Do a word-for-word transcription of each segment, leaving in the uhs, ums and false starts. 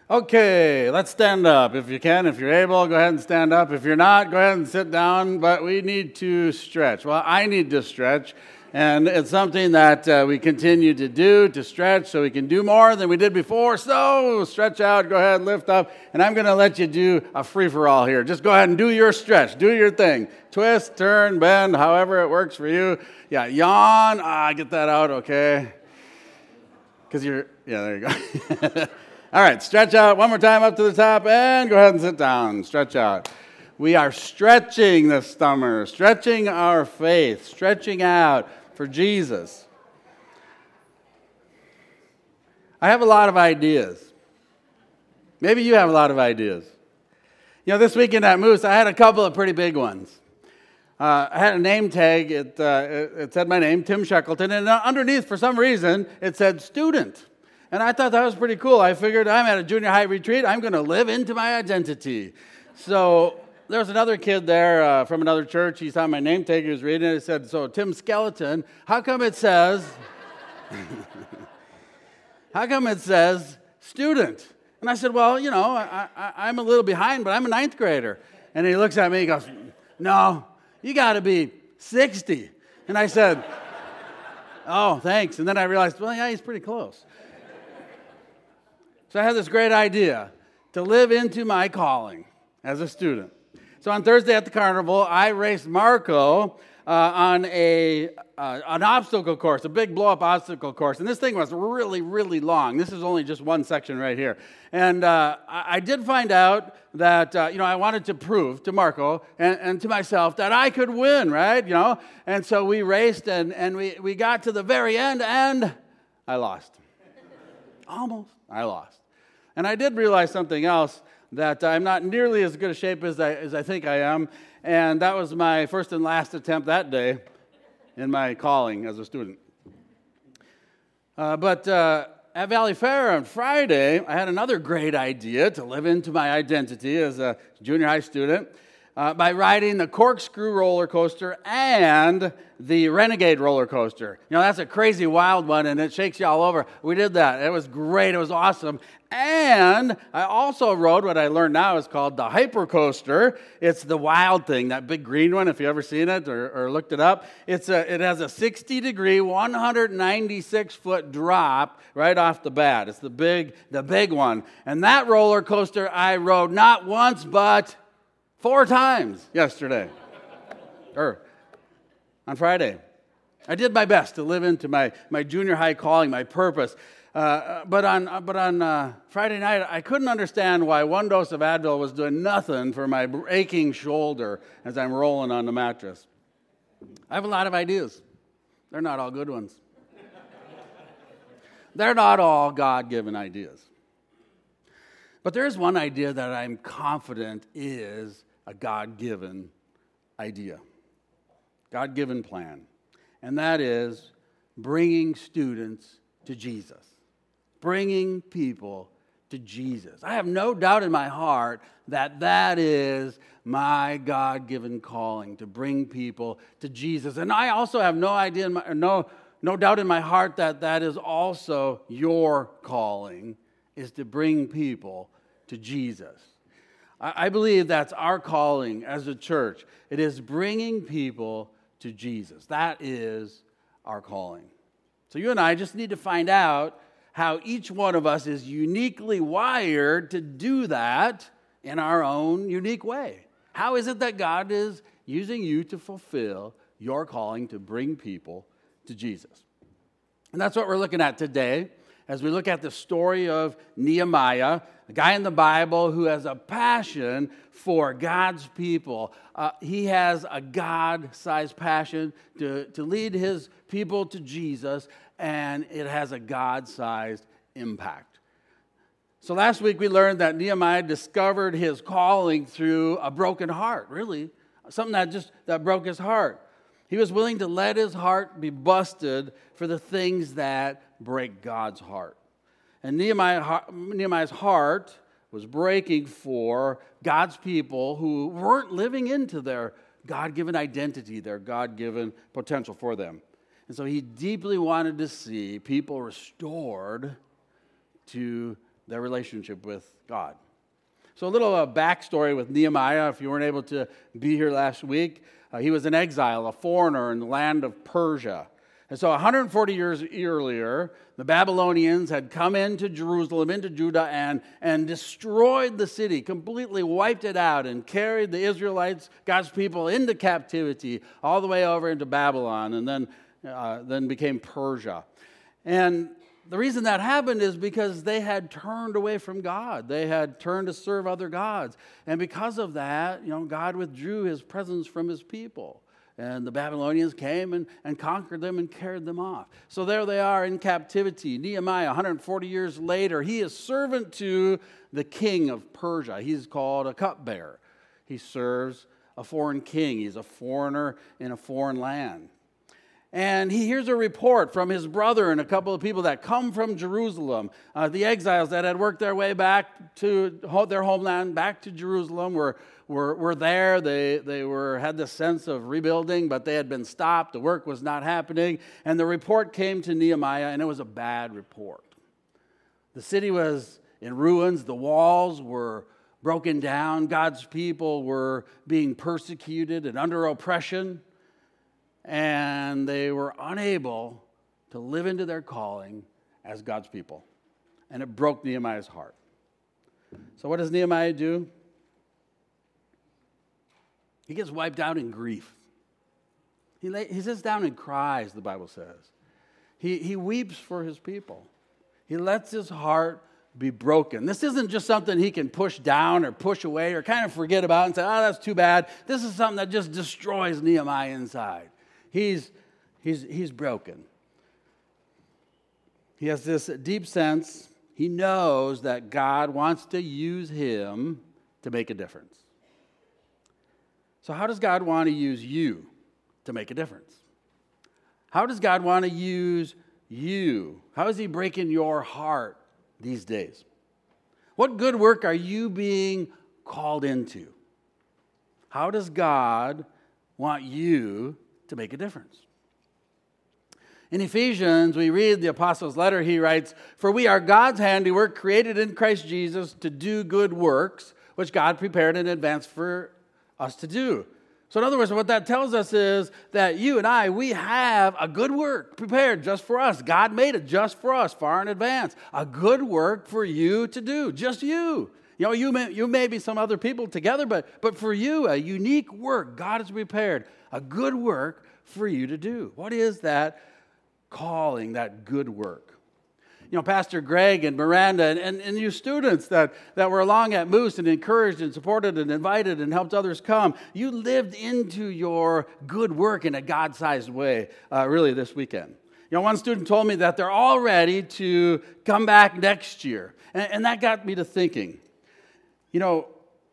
Okay, let's stand up. If you can, if you're able, go ahead and stand up. If you're not, go ahead and sit down. But we need to stretch. Well, I need to stretch. And it's something that uh, we continue to do, to stretch so we can do more than we did before. So stretch out, go ahead, lift up. And I'm going to let you do a free-for-all here. Just go ahead and do your stretch. Do your thing. Twist, turn, bend, however it works for you. Yeah, yawn. Ah, get that out, okay? Because you're, yeah, there you go. All right, stretch out one more time up to the top and go ahead and sit down. Stretch out. We are stretching this summer, stretching our faith, stretching out for Jesus. I have a lot of ideas. Maybe you have a lot of ideas. You know, this weekend at Moose, I had a couple of pretty big ones. Uh, I had a name tag. It, uh, it, it said my name, Tim Shackleton, and underneath, for some reason, it said student. And I thought that was pretty cool. I figured I'm at a junior high retreat. I'm going to live into my identity. So there was another kid there uh, from another church. He saw my name tag. He was reading it. He said, so Tim Skeleton, how come it says, how come it says student? And I said, well, you know, I, I, I'm a little behind, but I'm a ninth grader. And he looks at me and goes, no, you got to be sixty. And I said, oh, thanks. And then I realized, well, yeah, he's pretty close. So I had this great idea to live into my calling as a student. So on Thursday at the carnival, I raced Marco uh, on a uh, an obstacle course, a big blow-up obstacle course. And this thing was really, really long. This is only just one section right here. And uh, I, I did find out that, uh, you know, I wanted to prove to Marco and, and to myself that I could win, right? You know, and so we raced and, and we, we got to the very end and I lost. Almost. I lost. And I did realize something else, that I'm not nearly as good a shape as I, as I think I am. And that was my first and last attempt that day in my calling as a student. Uh, but uh, at Valley Fair on Friday, I had another great idea to live into my identity as a junior high student uh, by riding the Corkscrew roller coaster and the Renegade roller coaster. You know, that's a crazy wild one, and it shakes you all over. We did that. It was great. It was awesome. And I also rode what I learned now is called the Hyper Coaster. It's the wild thing, that big green one, if you ever seen it or, or looked it up. It's a, it has a sixty degree, one hundred ninety-six foot drop right off the bat. It's the big, the big one. And that roller coaster I rode not once, but four times yesterday. or on Friday. I did my best to live into my, my junior high calling, my purpose. Uh, but on but on uh, Friday night, I couldn't understand why one dose of Advil was doing nothing for my aching shoulder as I'm rolling on the mattress. I have a lot of ideas. They're not all good ones. They're not all God-given ideas. But there is one idea that I'm confident is a God-given idea, God-given plan, and that is bringing students to Jesus. Bringing people to Jesus. I have no doubt in my heart that that is my God-given calling, to bring people to Jesus. And I also have no idea, in my, no, no doubt in my heart that that is also your calling, is to bring people to Jesus. I, I believe that's our calling as a church. It is bringing people to Jesus. That is our calling. So you and I just need to find out how each one of us is uniquely wired to do that in our own unique way. How is it that God is using you to fulfill your calling to bring people to Jesus? And that's what we're looking at today as we look at the story of Nehemiah, a guy in the Bible who has a passion for God's people. Uh, he has a God-sized passion to, to lead his people to Jesus, and it has a God-sized impact. So last week we learned that Nehemiah discovered his calling through a broken heart, really, something that just that broke his heart. He was willing to let his heart be busted for the things that break God's heart. And Nehemiah, Nehemiah's heart was breaking for God's people who weren't living into their God-given identity, their God-given potential for them. And so he deeply wanted to see people restored to their relationship with God. So a little uh, backstory with Nehemiah, if you weren't able to be here last week. Uh, he was an exile, a foreigner in the land of Persia. And so one hundred forty years earlier, the Babylonians had come into Jerusalem, into Judah, and, and destroyed the city, completely wiped it out, and carried the Israelites, God's people, into captivity, all the way over into Babylon, and then, uh, then became Persia. And the reason that happened is because they had turned away from God. They had turned to serve other gods. And because of that, you know, God withdrew his presence from his people. And the Babylonians came and, and conquered them and carried them off. So there they are in captivity. Nehemiah, one hundred forty years later, he is servant to the king of Persia. He's called a cupbearer. He serves a foreign king. He's a foreigner in a foreign land. And he hears a report from his brother and a couple of people that come from Jerusalem. Uh, the exiles that had worked their way back to their homeland, back to Jerusalem, were, were, were there. They, they were, had this sense of rebuilding, but they had been stopped. The work was not happening. And the report came to Nehemiah, and it was a bad report. The city was in ruins. The walls were broken down. God's people were being persecuted and under oppression. And they were unable to live into their calling as God's people. And it broke Nehemiah's heart. So what does Nehemiah do? He gets wiped out in grief. He, lay, he sits down and cries, the Bible says. He, he weeps for his people. He lets his heart be broken. This isn't just something he can push down or push away or kind of forget about and say, oh, that's too bad. This is something that just destroys Nehemiah inside. He's, he's, he's broken. He has this deep sense. He knows that God wants to use him to make a difference. So how does God want to use you to make a difference? How does God want to use you? How is he breaking your heart these days? What good work are you being called into? How does God want you to make a difference? In Ephesians, we read the apostle's letter. He writes, "For we are God's handiwork, created in Christ Jesus to do good works, which God prepared in advance for us to do." So in other words, what that tells us is that you and I, we have a good work prepared just for us. God made it just for us, far in advance. A good work for you to do, just you. You know, you may, you may be some other people together, but, but for you, a unique work God has prepared, a good work for you to do. What is that calling, that good work? You know, Pastor Greg and Miranda and, and, and you students that, that were along at Moose and encouraged and supported and invited and helped others come, you lived into your good work in a God-sized way, uh, really, this weekend. You know, one student told me that they're all ready to come back next year. And, and that got me to thinking. You know,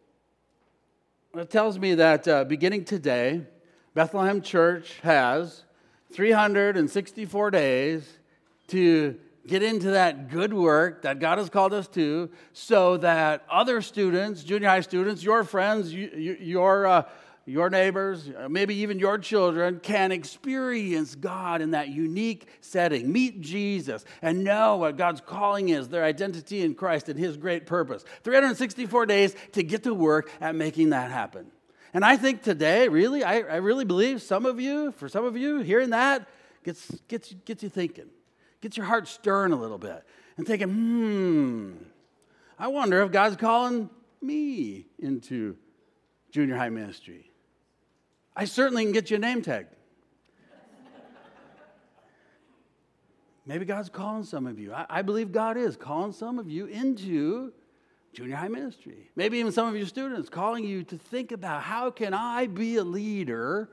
it tells me that uh, beginning today, Bethlehem Church has three hundred sixty-four days to get into that good work that God has called us to, so that other students, junior high students, your friends, you, you, your uh, your neighbors, maybe even your children, can experience God in that unique setting, meet Jesus, and know what God's calling is, their identity in Christ and his great purpose. three hundred sixty-four days to get to work at making that happen. And I think today, really, I, I really believe some of you, for some of you, hearing that gets, gets, gets you thinking, gets your heart stirring a little bit, and thinking, hmm, I wonder if God's calling me into junior high ministry. I certainly can get you a name tag. Maybe God's calling some of you. I, I believe God is calling some of you into junior high ministry. Maybe even some of your students calling you to think about, how can I be a leader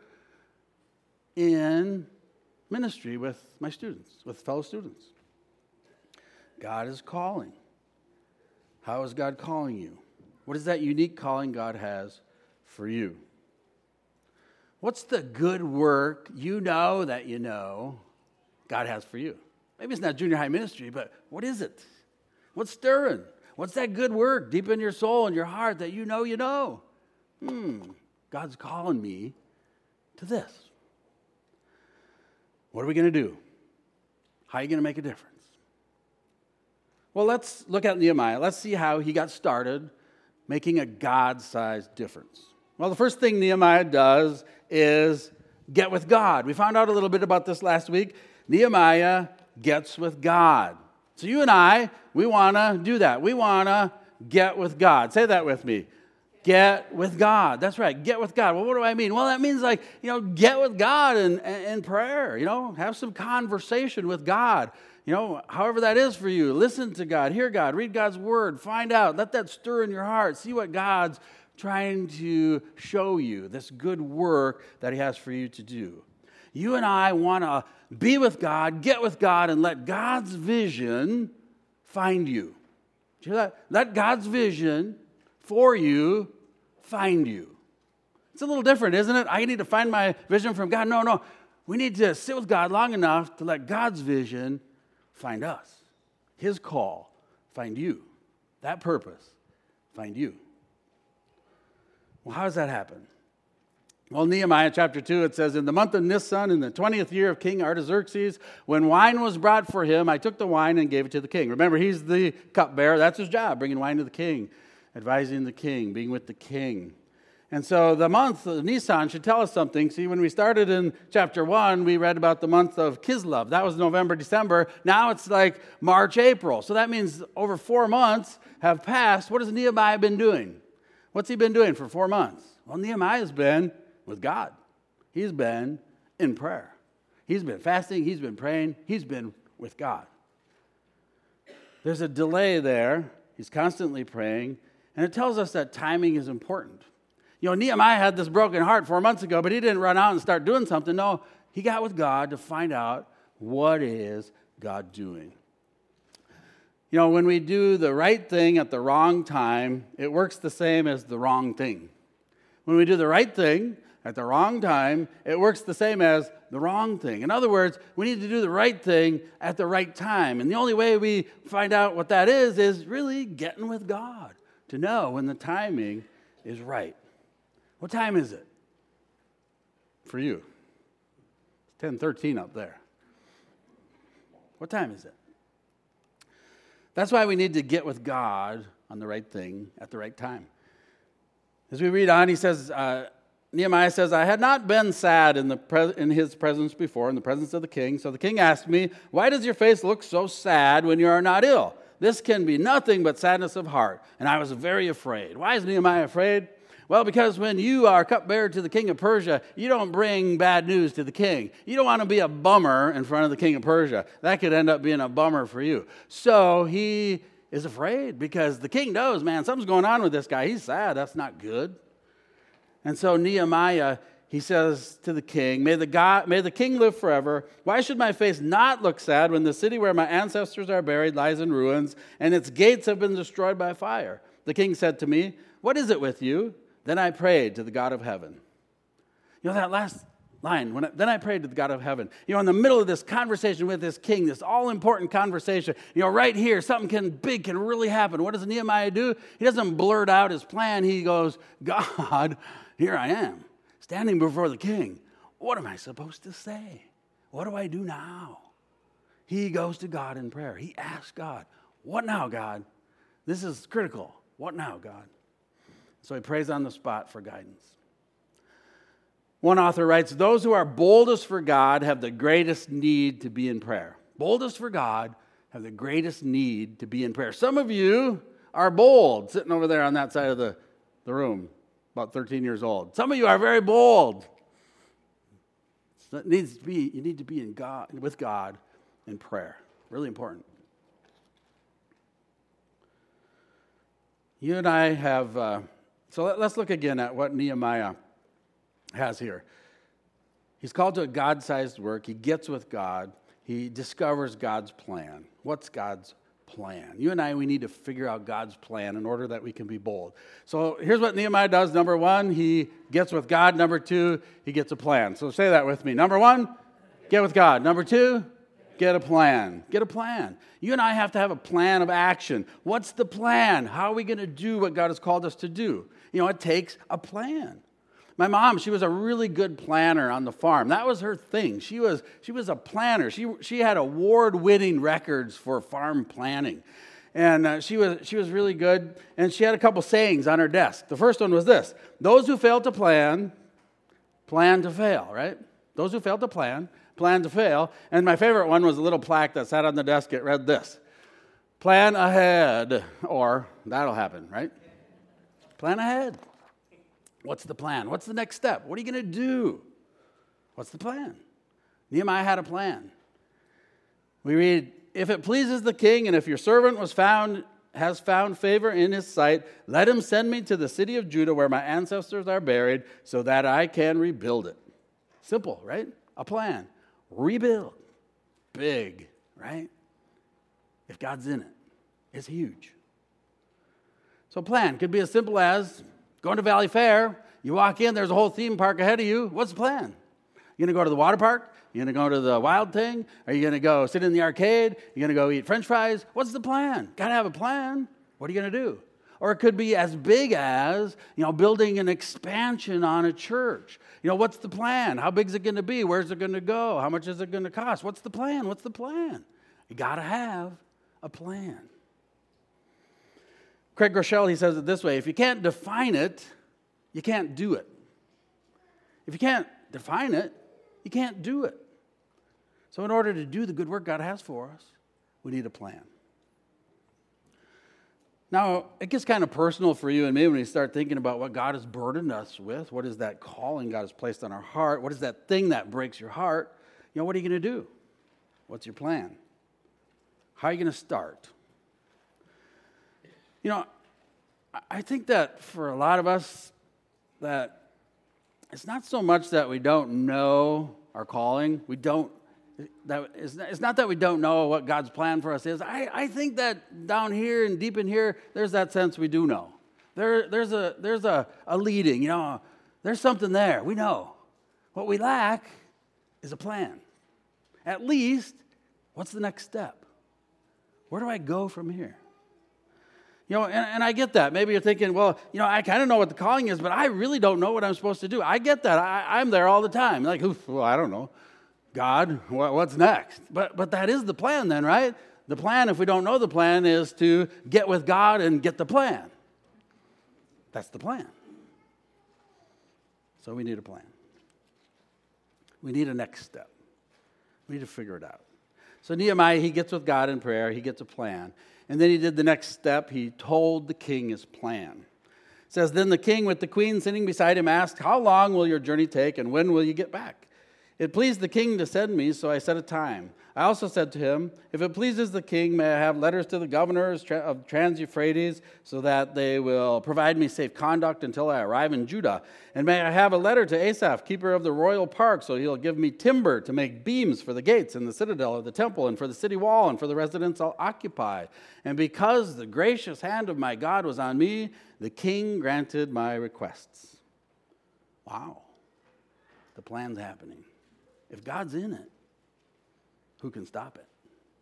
in ministry with my students, with fellow students? God is calling. How is God calling you? What is that unique calling God has for you? What's the good work you know that you know God has for you? Maybe it's not junior high ministry, but what is it? What's stirring? What's that good work deep in your soul and your heart that you know you know? Hmm, God's calling me to this. What are we going to do? How are you going to make a difference? Well, let's look at Nehemiah. Let's see how he got started making a God-sized difference. Well, the first thing Nehemiah does is get with God. We found out a little bit about this last week. Nehemiah gets with God. So you and I, we want to do that. We want to get with God. Say that with me. Get with God. That's right. Get with God. Well, what do I mean? Well, that means like, you know, get with God in, in prayer. You know, have some conversation with God. You know, however that is for you. Listen to God. Hear God. Read God's word. Find out. Let that stir in your heart. See what God's trying to show you. This good work that he has for you to do. You and I want to be with God, get with God, and let God's vision find you. Do you hear that? Let God's vision for you find you. It's a little different, isn't it? I need to find my vision from God. No, no. We need to sit with God long enough to let God's vision find us. His call, find you. That purpose, find you. Well, how does that happen? Well, Nehemiah chapter two, it says, in the month of Nisan, in the twentieth year of King Artaxerxes, when wine was brought for him, I took the wine and gave it to the king. Remember, he's the cupbearer. That's his job, bringing wine to the king, advising the king, being with the king. And so the month of Nisan should tell us something. See, when we started in chapter one, we read about the month of Kislev. That was November, December. Now it's like March, April. So that means over four months have passed. What has Nehemiah been doing? What's he been doing for four months? Well, Nehemiah's been with God. He's been in prayer. He's been fasting. He's been praying. He's been with God. There's a delay there. He's constantly praying. And it tells us that timing is important. You know, Nehemiah had this broken heart four months ago, but he didn't run out and start doing something. No, he got with God to find out what is God doing. You know, when we do the right thing at the wrong time, it works the same as the wrong thing. When we do the right thing at the wrong time, it works the same as the wrong thing. In other words, we need to do the right thing at the right time. And the only way we find out what that is, is really getting with God to know when the timing is right. What time is it for you? It's ten thirteen up there. What time is it? That's why we need to get with God on the right thing at the right time. As we read on, he says, uh, Nehemiah says, I had not been sad in the pre- in his presence before, in the presence of the king. So the king asked me, why does your face look so sad when you are not ill? This can be nothing but sadness of heart. And I was very afraid. Why is Nehemiah afraid? Well, because when you are cupbearer to the king of Persia, you don't bring bad news to the king. You don't want to be a bummer in front of the king of Persia. That could end up being a bummer for you. So he is afraid because the king knows, man, something's going on with this guy. He's sad. That's not good. And so Nehemiah, he says to the king, may the God, may the king live forever. Why should my face not look sad when the city where my ancestors are buried lies in ruins and its gates have been destroyed by fire? The king said to me, what is it with you? Then I prayed to the God of heaven. You know, that last line, when I, then I prayed to the God of heaven. You know, in the middle of this conversation with this king, this all-important conversation, you know, right here, something can big can really happen. What does Nehemiah do? He doesn't blurt out his plan. He goes, God, here I am, standing before the king. What am I supposed to say? What do I do now? He goes to God in prayer. He asks God, what now, God? This is critical. What now, God? So he prays on the spot for guidance. One author writes, those who are boldest for God have the greatest need to be in prayer. Boldest for God have the greatest need to be in prayer. Some of you are bold, sitting over there on that side of the, the room, about thirteen years old. Some of you are very bold. So it needs to be, you need to be in God, with God in prayer. Really important. You and I have... Uh, So let's look again at what Nehemiah has here. He's called to a God-sized work. He gets with God. He discovers God's plan. What's God's plan? You and I, we need to figure out God's plan in order that we can be bold. So here's what Nehemiah does. Number one, he gets with God. Number two, he gets a plan. So say that with me. Number one, get with God. Number two, get a plan. Get a plan. You and I have to have a plan of action. What's the plan? How are we going to do what God has called us to do? You know, it takes a plan. My mom, she was a really good planner on the farm. That was her thing. She was she was a planner. She she had award-winning records for farm planning. And uh, she was she was really good. And she had a couple sayings on her desk. The first one was this: those who fail to plan, plan to fail, right? Those who fail to plan, plan to fail. And my favorite one was a little plaque that sat on the desk. It read this: plan ahead, or that'll happen, right? Plan ahead. What's the plan? What's the next step? What are you going to do? What's the plan? Nehemiah had a plan. We read, if it pleases the king, and if your servant was found, has found favor in his sight, let him send me to the city of Judah where my ancestors are buried, so that I can rebuild it. Simple, right? A plan. Rebuild. Big, right? If God's in it, it's huge. So plan could be as simple as going to Valley Fair. You walk in, there's a whole theme park ahead of you. What's the plan? You going to go to the water park? You going to go to the wild thing? Are you going to go sit in the arcade? You going to go eat French fries? What's the plan? Got to have a plan. What are you going to do? Or it could be as big as, you know, building an expansion on a church. You know, what's the plan? How big is it going to be? Where's it going to go? How much is it going to cost? What's the plan? What's the plan? You got to have a plan. Craig Groeschel, he says it this way: if you can't define it, you can't do it. If you can't define it, you can't do it. So in order to do the good work God has for us, we need a plan. Now, it gets kind of personal for you and me when we start thinking about what God has burdened us with. What is that calling God has placed on our heart? What is that thing that breaks your heart? You know, what are you going to do? What's your plan? How are you going to start? You know, I think that for a lot of us, that it's not so much that we don't know our calling. We don't, that it's not, it's not that we don't know what God's plan for us is. I, I think that down here and deep in here, there's that sense we do know. There, there's a, there's a, a leading, you know, there's something there. We know. What we lack is a plan. At least, what's the next step? Where do I go from here? You know, and, and I get that. Maybe you're thinking, well, you know, I kind of know what the calling is, but I really don't know what I'm supposed to do. I get that. I, I'm there all the time. Like, well, I don't know. God, what, what's next? But but that is the plan then, right? The plan, if we don't know the plan, is to get with God and get the plan. That's the plan. So we need a plan. We need a next step. We need to figure it out. So Nehemiah, he gets with God in prayer. He gets a plan. And then he did the next step. He told the king his plan. It says, then the king with the queen sitting beside him asked, how long will your journey take and when will you get back? It pleased the king to send me, so I set a time. I also said to him, if it pleases the king, may I have letters to the governors of Trans-Euphrates so that they will provide me safe conduct until I arrive in Judah? And may I have a letter to Asaph, keeper of the royal park, so he'll give me timber to make beams for the gates and the citadel of the temple and for the city wall and for the residence I'll occupy. And because the gracious hand of my God was on me, the king granted my requests. Wow. The plan's happening. If God's in it, who can stop it?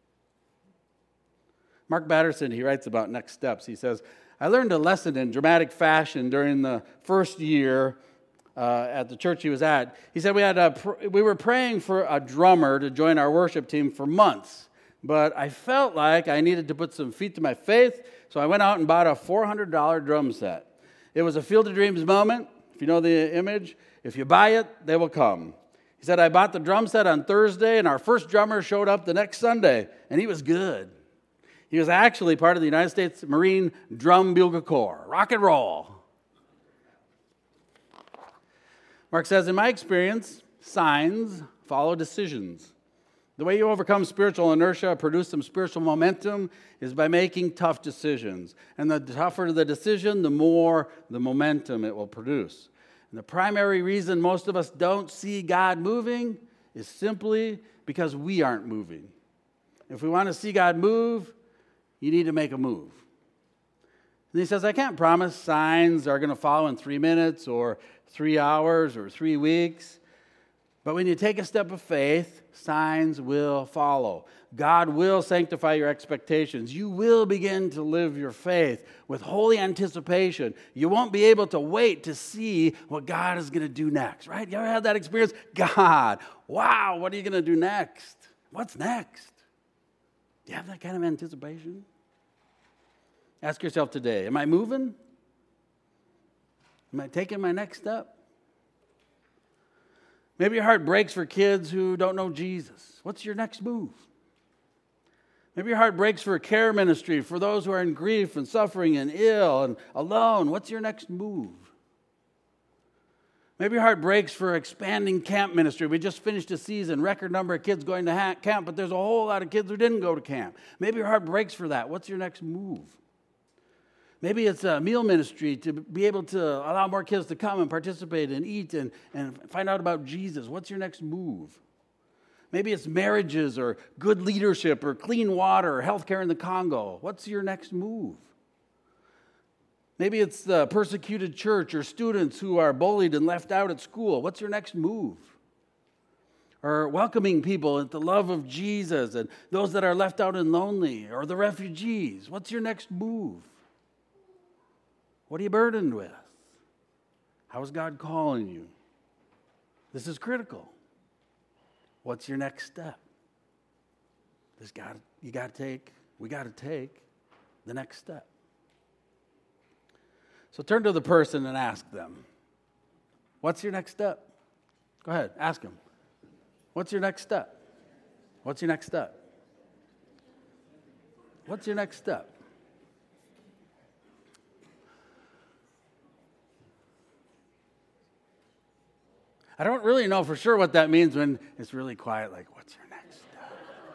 Mark Batterson, he writes about next steps. He says, I learned a lesson in dramatic fashion during the first year uh, at the church he was at. He said we had a pr- we were praying for a drummer to join our worship team for months, but I felt like I needed to put some feet to my faith, so I went out and bought a four hundred dollars drum set. It was a Field of Dreams moment, if you know the image. If you buy it, they will come. He said, I bought the drum set on Thursday, and our first drummer showed up the next Sunday, and he was good. He was actually part of the United States Marine Drum Bugle Corps. Rock and roll. Mark says, in my experience, signs follow decisions. The way you overcome spiritual inertia, produce some spiritual momentum, is by making tough decisions. And the tougher the decision, the more the momentum it will produce. And the primary reason most of us don't see God moving is simply because we aren't moving. If we want to see God move, you need to make a move. And he says, I can't promise signs are going to follow in three minutes or three hours or three weeks. But when you take a step of faith, signs will follow. God will sanctify your expectations. You will begin to live your faith with holy anticipation. You won't be able to wait to see what God is going to do next, right? You ever had that experience? God, wow, what are you going to do next? What's next? Do you have that kind of anticipation? Ask yourself today, am I moving? Am I taking my next step? Maybe your heart breaks for kids who don't know Jesus. What's your next move? Maybe your heart breaks for a care ministry for those who are in grief and suffering and ill and alone. What's your next move? Maybe your heart breaks for expanding camp ministry. We just finished a season, record number of kids going to ha- camp, but there's a whole lot of kids who didn't go to camp. Maybe your heart breaks for that. What's your next move? Maybe it's a meal ministry to be able to allow more kids to come and participate and eat and, and find out about Jesus. What's your next move? Maybe it's marriages or good leadership or clean water or healthcare in the Congo. What's your next move? Maybe it's the persecuted church or students who are bullied and left out at school. What's your next move? Or welcoming people with the love of Jesus and those that are left out and lonely, or the refugees. What's your next move? What are you burdened with? How is God calling you? This is critical. What's your next step? This got you got to take. We got to take the next step. So turn to the person and ask them, "What's your next step?" Go ahead, ask them. What's your next step? What's your next step? What's your next step? I don't really know for sure what that means when it's really quiet, like, what's your next step?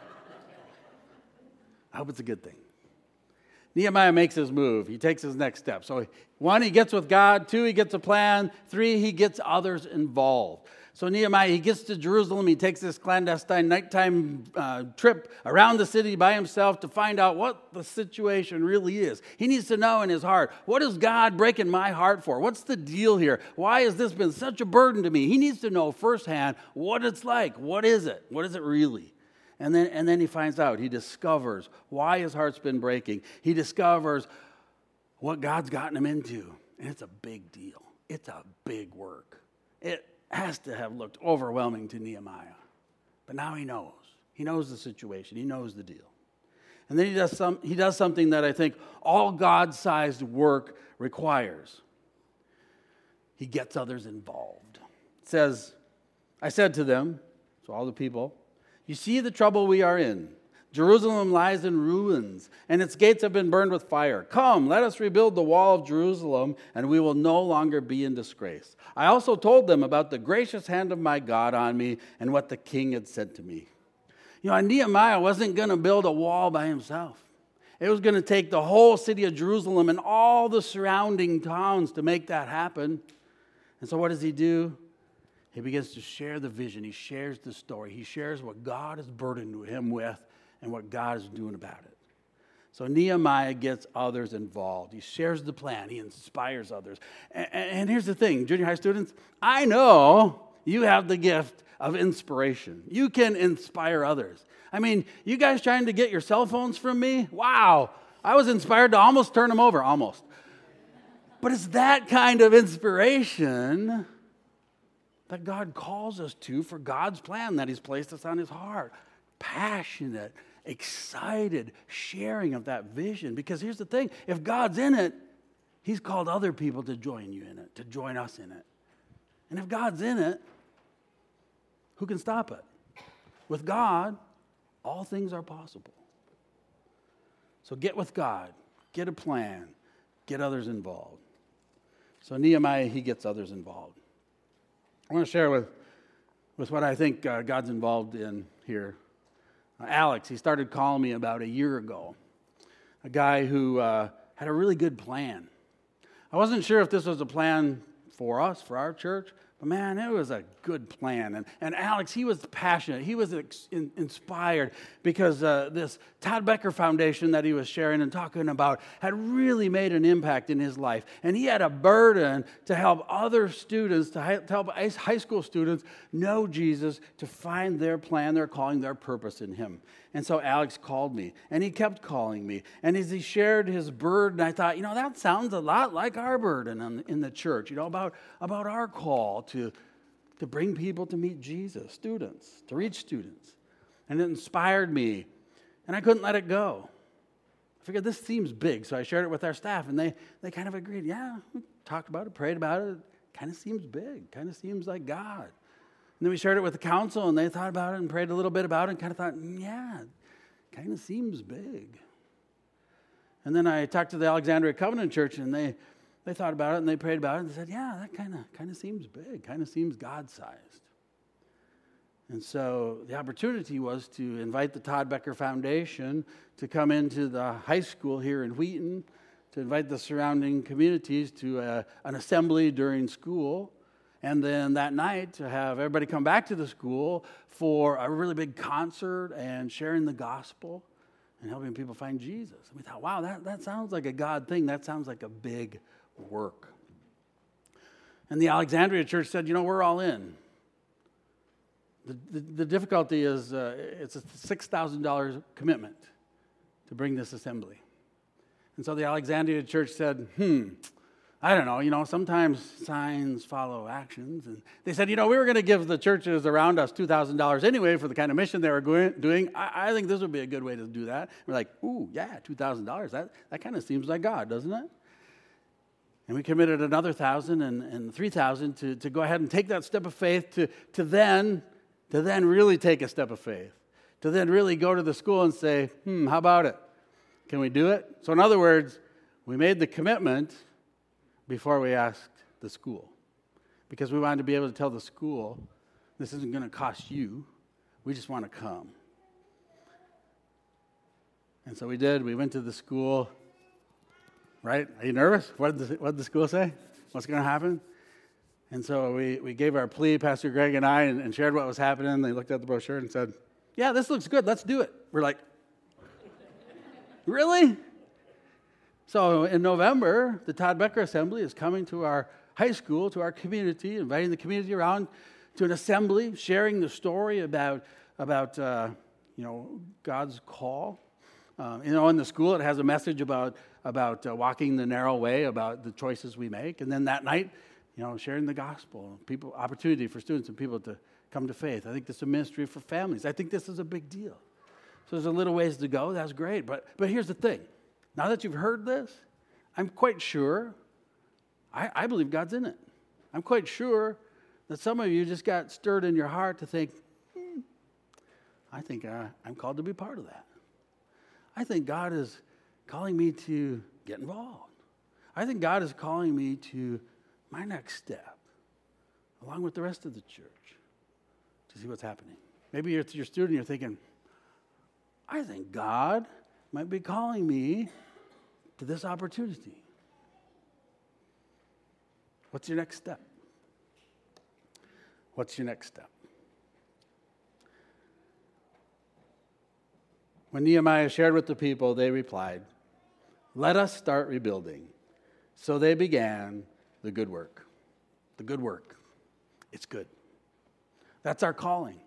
I hope it's a good thing. Nehemiah makes his move. He takes his next step. So one, he gets with God. Two, he gets a plan. Three, he gets others involved. So Nehemiah, he gets to Jerusalem. He takes this clandestine nighttime uh, trip around the city by himself to find out what the situation really is. He needs to know in his heart, what is God breaking my heart for? What's the deal here? Why has this been such a burden to me? He needs to know firsthand what it's like. What is it? What is it really? And then, and then he finds out. He discovers why his heart's been breaking. He discovers what God's gotten him into. And it's a big deal. It's a big work. It has to have looked overwhelming to Nehemiah. But now he knows. He knows the situation. He knows the deal. And then he does some he does something that I think all God-sized work requires. He gets others involved. It says, I said to them, so all the people, you see the trouble we are in. Jerusalem lies in ruins, and its gates have been burned with fire. Come, let us rebuild the wall of Jerusalem, and we will no longer be in disgrace. I also told them about the gracious hand of my God on me and what the king had said to me. You know, Nehemiah wasn't going to build a wall by himself. It was going to take the whole city of Jerusalem and all the surrounding towns to make that happen. And so what does he do? He begins to share the vision. He shares the story. He shares what God has burdened him with and what God is doing about it. So Nehemiah gets others involved. He shares the plan. He inspires others. And, and here's the thing, junior high students, I know you have the gift of inspiration. You can inspire others. I mean, you guys trying to get your cell phones from me? Wow. I was inspired to almost turn them over, almost. But it's that kind of inspiration that God calls us to for God's plan that he's placed us on his heart. Passionate, excited sharing of that vision. Because here's the thing, if God's in it, he's called other people to join you in it, to join us in it. And if God's in it, who can stop it? With God, all things are possible. So get with God, get a plan, get others involved. So Nehemiah, he gets others involved. I want to share with, with what I think uh, God's involved in here. Uh, Alex, he started calling me about a year ago. A guy who uh, had a really good plan. I wasn't sure if this was a plan for us, for our church, but man, it was a good plan. And, and Alex, he was passionate. He was ex- in, inspired because uh, this Todd Becker Foundation that he was sharing and talking about had really made an impact in his life. And he had a burden to help other students, to, hi- to help high school students know Jesus, to find their plan, their calling, their purpose in him. And so Alex called me, and he kept calling me. And as he shared his burden, I thought, you know, that sounds a lot like our burden in, in the church, you know, about, about our call to, to bring people to meet Jesus, students, to reach students. And it inspired me, and I couldn't let it go. figured this seems big, so I shared it with our staff, and they, they kind of agreed. Yeah, we talked about it, prayed about it. Kind of seems big, kind of seems like God. And then we shared it with the council, and they thought about it and prayed a little bit about it and kind of thought, yeah, kind of seems big. And then I talked to the Alexandria Covenant Church, and they, they thought about it, and they prayed about it, and they said, yeah, that kind of kind of seems big, kind of seems God-sized. And so the opportunity was to invite the Todd Becker Foundation to come into the high school here in Wheaton, to invite the surrounding communities to uh, an assembly during school, and then that night to have everybody come back to the school for a really big concert and sharing the gospel and helping people find Jesus. And we thought, wow, that, that sounds like a God thing. That sounds like a big work. And the Alexandria Church said, you know, we're all in. The, the, the difficulty is uh, it's a six thousand dollars commitment to bring this assembly. And so the Alexandria Church said, hmm, I don't know, you know, sometimes signs follow actions. And they said, you know, we were going to give the churches around us two thousand dollars anyway for the kind of mission they were going, doing. I, I think this would be a good way to do that. We're like, ooh, yeah, two thousand dollars. That, that kind of seems like God, doesn't it? And we committed another one thousand dollars and, and three thousand dollars to, to go ahead and take that step of faith to, to, then, to then really take a step of faith, to then really go to the school and say, hmm, how about it? Can we do it? So in other words, we made the commitment before we asked the school, because we wanted to be able to tell the school, this isn't going to cost you. We just want to come. And so we did. We went to the school. Right? Are you nervous? What did the, what did the school say? What's going to happen? And so we, we gave our plea, Pastor Greg and I, and, and shared what was happening. They looked at the brochure and said, yeah, this looks good. Let's do it. We're like, really? So in November, the Todd Becker Assembly is coming to our high school, to our community, inviting the community around to an assembly, sharing the story about, about uh, you know, God's call. Uh, you know, in the school, it has a message about, about uh, walking the narrow way, about the choices we make. And then that night, you know, sharing the gospel, people, opportunity for students and people to come to faith. I think this is a ministry for families. I think this is a big deal. So there's a little ways to go. That's great. But but here's the thing. Now that you've heard this, I'm quite sure, I, I believe God's in it. I'm quite sure that some of you just got stirred in your heart to think, hmm, I think uh, I'm called to be part of that. I think God is calling me to get involved. I think God is calling me to my next step, along with the rest of the church, to see what's happening. Maybe you're, you're a student, you're thinking, I think God might be calling me to this opportunity. What's your next step? What's your next step? When Nehemiah shared with the people, they replied, let us start rebuilding. So they began the good work. The good work. It's good. That's our calling.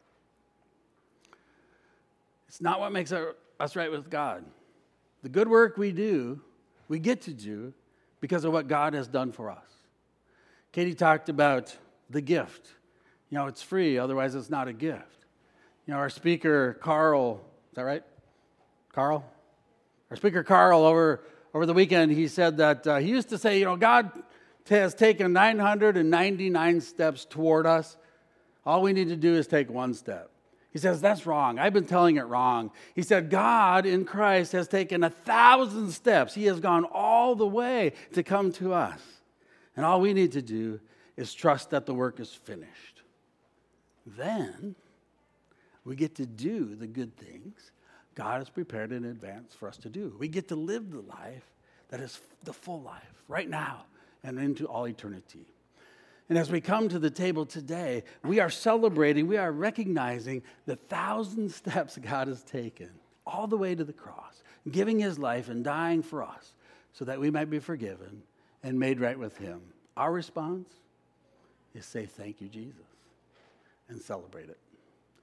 It's not what makes our, us right with God. The good work we do, we get to do because of what God has done for us. Katie talked about the gift. You know, it's free, otherwise it's not a gift. You know, our speaker, Carl, is that right? Carl? Our speaker, Carl, over, over the weekend, he said that uh, he used to say, you know, God has taken nine hundred ninety-nine steps toward us. All we need to do is take one step. He says, that's wrong. I've been telling it wrong. He said, God in Christ has taken a thousand steps. He has gone all the way to come to us. And all we need to do is trust that the work is finished. Then we get to do the good things God has prepared in advance for us to do. We get to live the life that is the full life right now and into all eternity. And as we come to the table today, we are celebrating, we are recognizing the thousand steps God has taken all the way to the cross, giving his life and dying for us so that we might be forgiven and made right with him. Our response is say, thank you, Jesus, and celebrate it.